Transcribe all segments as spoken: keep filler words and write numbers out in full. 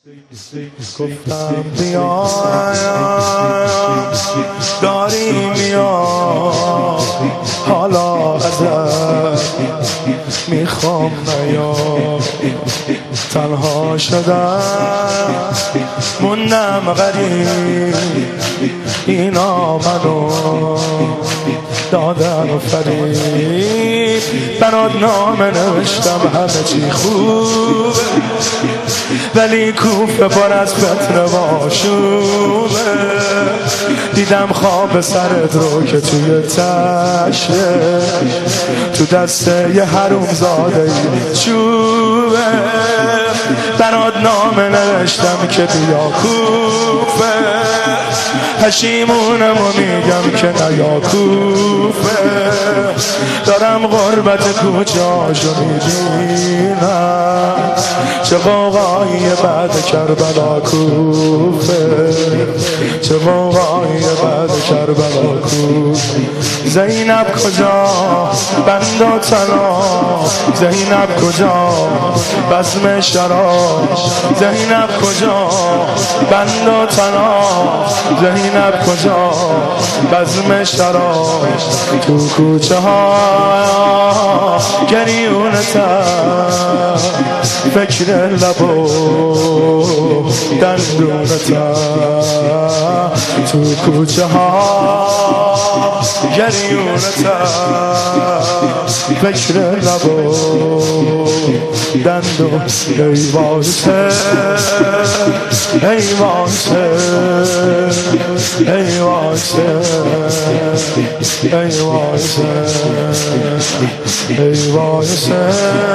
گفتم بیایم داری میام حالا ازت میخوام نیام تنها شدم موندم غریب اینا منو دادن و فریب برات نامه نوشتم همه چی خوبه ولی کوفه پر از فتنه و آشوبه دیدم خواب سرت رو که توی تشه تو دسته یه حروم زاده چوبه برات نامه نوشتم که بیا کوفه پشیمونم و میگم که نیا کوفه دارم غربت کوچاشو میبینم چه قوقایی بعد کربلا کوفه چه قوقایی بعد کربلا کوفه زینب کجا بند و تنا زینب کجا بزم شراب زینب کجا بند و تنا زینب کجا بزم شراب تو کوچه ها گریونتم فکر لب و دندونتم تو کوچه ها گریونتم فکر لب و دندون ای واسه ای واسه ای واسه ای واسه ای واسه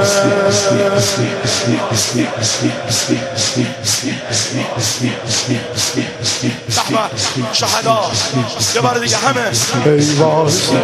رحمت شهدا یه بار دیگه همه ای واسه